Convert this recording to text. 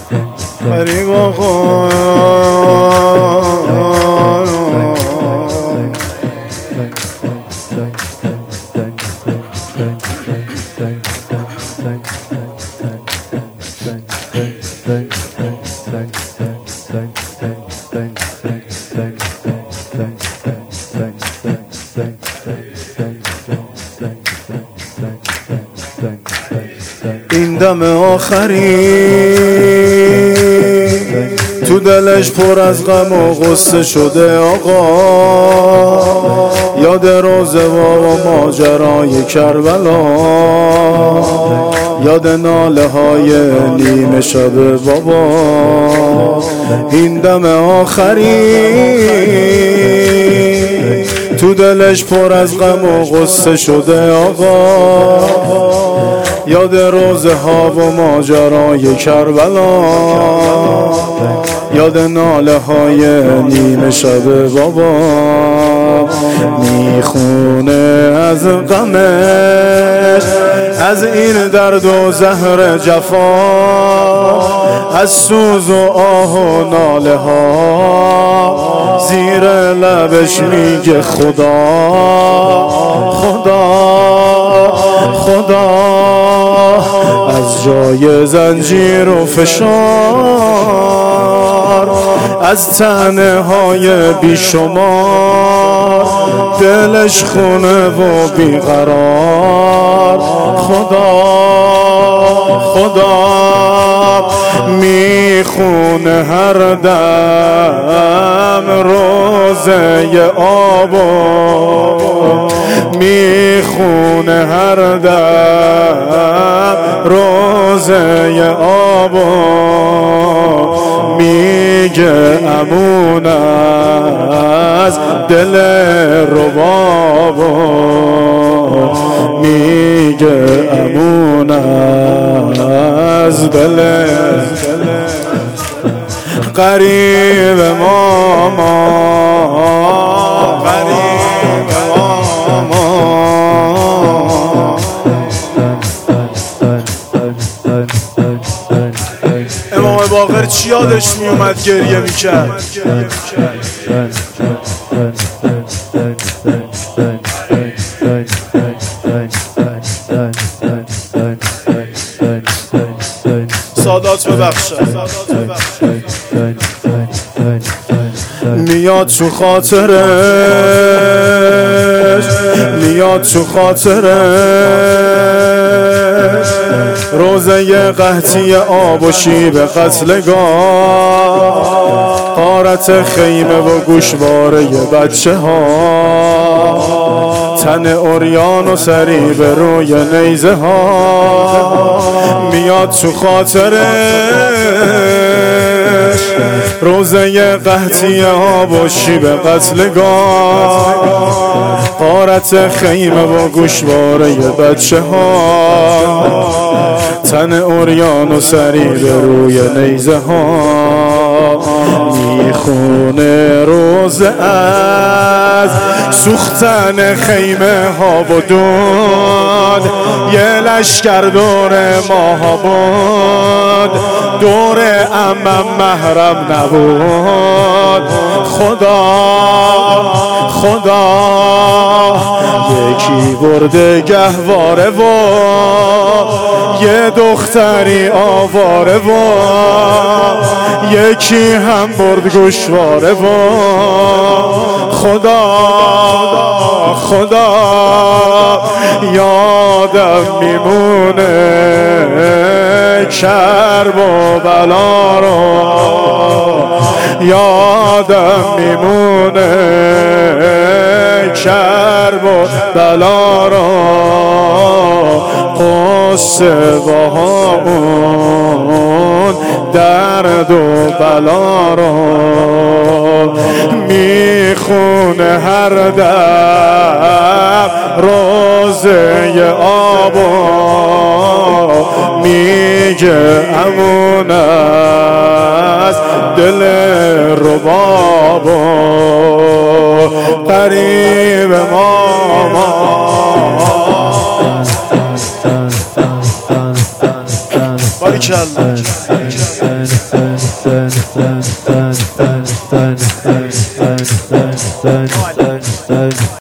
غریب آقا این دم آخری تو دلش پر از غم و غصه شده آقا، یاد روزه و ماجرای کربلا، یاد ناله های نیمه شب بابا. این دم آخری تو دلش پر از غم و غصه شده آقا، یاد روزه ها و ماجرای کربلا، یاد ناله های نیمه شب بابا. میخونه از غمش، از این درد و زهر جفا، از سوز و آه و ناله ها، زیر لبش میگه خدا خدا خدا. از جای زنجیر و فشار، از تنه های بیشمار، دلش خونه و بیقرار. خدا خدا میخونه هر دم روزه آبو، میخونه هر دم روزه آبو. میگه امون از دل ربابو، میگه امون از دل قریب ماما، قریب ماما. امام باقر چی یادش میومد گریه میکرد؟ سادات ببخشد میاد تو خاطرش، میاد تو خاطرش روزه قحطی آب و شیب قتلگاه، غارت خیمه و گوشواره بچه ها، تن عریان و سری به روی نیزه ها. میاد تو خاطرش روزه قحطی آب و شیب قتلگاه، غارت خیمه و گوشواره بچه ها، تن عریان و سری به روی نیزه ها. میخونه روزه از سوختن خیمه ها و دود، یه لشکر دور ماها بود، دور امم محرم نبود. خدا خدا یکی برده گهواره و یه دختری آواره و یکی هم برد گوشواره و خدا خدا یادم میمونه کرب و بلا رو، یادم میمونه کرب و بلا رو، قصه با همون درد و بلا رو میخونه هر دم روزه آبو، میگه امون از دل ربابو قریب ماما. باریکلا